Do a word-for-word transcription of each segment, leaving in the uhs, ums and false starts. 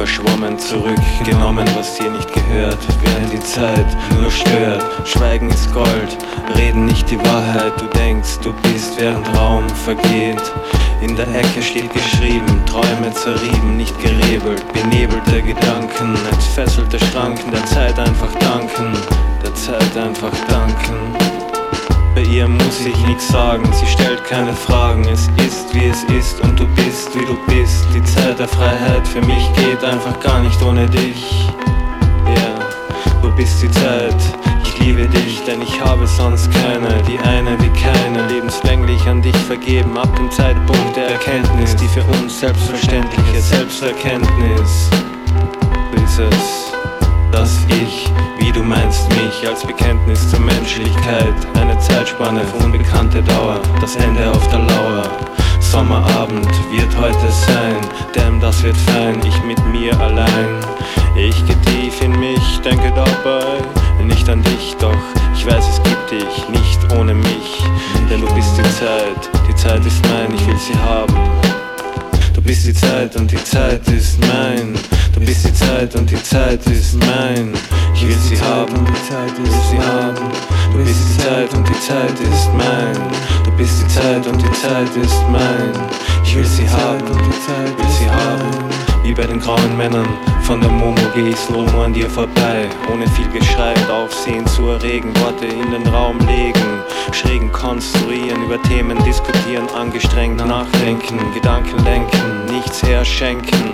verschwommen zurückgenommen, was dir nicht gehört, während die Zeit nur stört. Schweigen ist Gold, reden nicht die Wahrheit. Du denkst, du bist, während Raum vergeht. In der Ecke steht geschrieben, Träume zerrieben, nicht gerebelt. Benebelte Gedanken, entfesselte Schranken, der Zeit einfach danken, der Zeit einfach danken. Bei ihr muss ich nichts sagen, sie stellt keine Fragen. Es ist wie es ist und du bist wie du bist. Die Zeit der Freiheit für mich geht einfach gar nicht ohne dich. Ja, yeah. Du bist die Zeit, ich liebe dich, denn ich habe sonst keine. Die eine wie keine, lebenslänglich an dich vergeben. Ab dem Zeitpunkt der Erkenntnis, die für uns selbstverständliche Selbsterkenntnis. Dieses, dass ich, wie du meinst mich, als Bekenntnis zur Menschlichkeit. Eine Zeitspanne von unbekannter Dauer, das Ende auf der Lauer. Sommerabend wird heute sein, damn, das wird fein, ich mit mir allein. Ich geh tief in mich, denke dabei nicht an dich, doch ich weiß, es gibt dich nicht ohne mich. Denn du bist die Zeit, die Zeit ist mein, ich will sie haben. Du bist die Zeit und die Zeit ist mein. Du bist die Zeit und die Zeit ist mein. Ich will sie haben, die Zeit ist sie haben. Du bist die Zeit und die Zeit ist mein. Du bist die Zeit und die Zeit ist mein. Ich will sie haben, die Zeit will sie haben. Wie bei den grauen Männern von der Momo geh ich slow an dir vorbei. Ohne viel Geschrei und Aufsehen zu erregen, Worte in den Raum legen, schrägen konstruieren, über Themen diskutieren, angestrengt nachdenken, Gedanken lenken, nichts herschenken.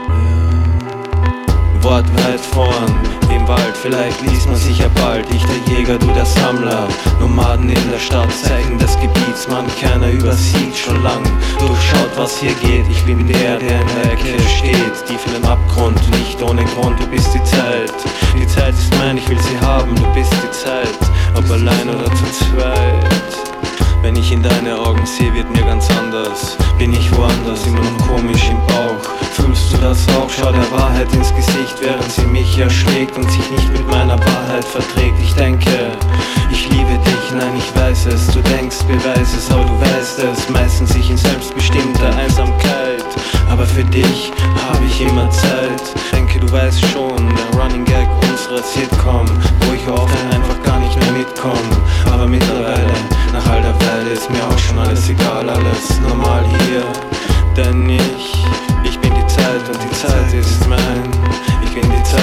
Wort weit vorn, wie im Wald, vielleicht liest man sich ja bald. Ich der Jäger, du der Sammler, Nomaden in der Stadt, Zeichen des Gebiets, man keiner übersieht schon lang. Durchschaut, was hier geht, ich bin der, der in der Ecke steht, tief in den Abgrund, nicht ohne Grund. Du bist die Zeit, die Zeit ist mein, ich will sie haben. Du bist die Zeit, ob allein oder zu zweit. Wenn ich in deine Augen sehe, wird mir ganz anders. Bin ich woanders, immer noch komisch im Bauch. Fühlst du das auch? Schau der Wahrheit ins Gesicht, während sie mich erschlägt und sich nicht mit meiner Wahrheit verträgt. Ich denke, ich liebe dich, nein, ich weiß es. Du denkst, beweis es, aber du weißt es. Meistens ich in selbstbestimmter Einsamkeit, aber für dich habe ich immer Zeit. Denke, du weißt schon, der Running Gag unserer Sitcom, wo ich oft einfach gar nicht mehr mitkomme. Aber mittlerweile, nach all der Weile, ist mir auch schon alles egal, alles normal hier. Denn ich, ich bin die Zeit und die Zeit ist mein. Ich bin die Zeit